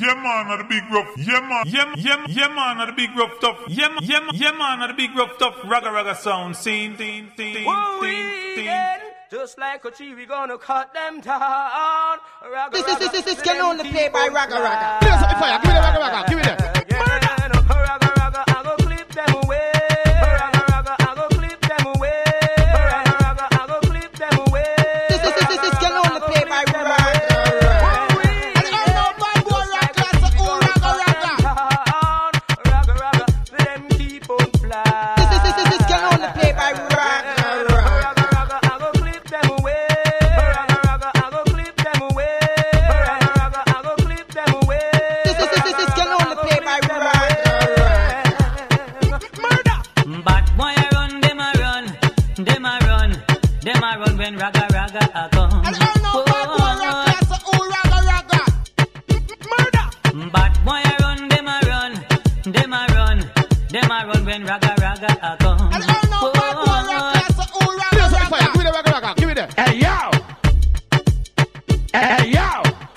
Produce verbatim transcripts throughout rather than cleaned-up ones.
Yeah man, are the big rough. Yeah man, yeah yeah yeah man, are the big rough tough. Yeah man, yeah yeah man, are the big rough tough. Ragga ragga sound, scene, scene, scene, scene, scene. Just like a tree, we gonna cut them down. Ragga, this is this is this can only play by Ragga Ragga. Play something fire. Give me the Ragga Ragga. Give me that. Ragga Ragga, I go clip them away. Ragga Ragga, I go clip them away. Ragga Ragga, I go clip them away. This is this is this can only play by Ragga Ragga. Ragga ragga a come. And I know bad boy rock class, so all ragga ragga. Murder. Bad boy a run, them a run, them a run, them a run when ragga ragga a come. And I know bad boy rock class, so all ragga ragga. Give me the ragga ragga. Give me that. Hey yo. Hey yo.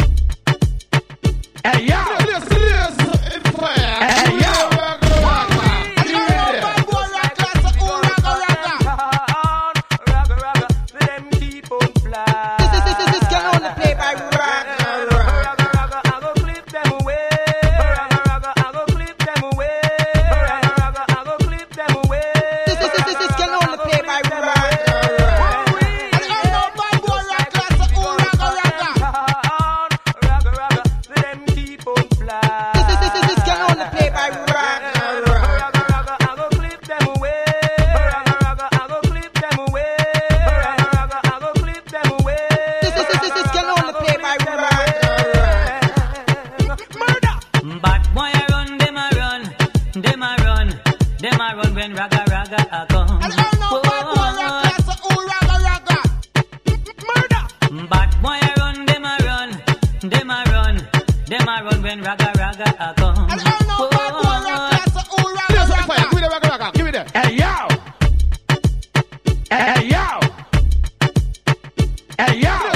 Hey yo. Hey yo. Hey yo! Hey yo! Hey yo!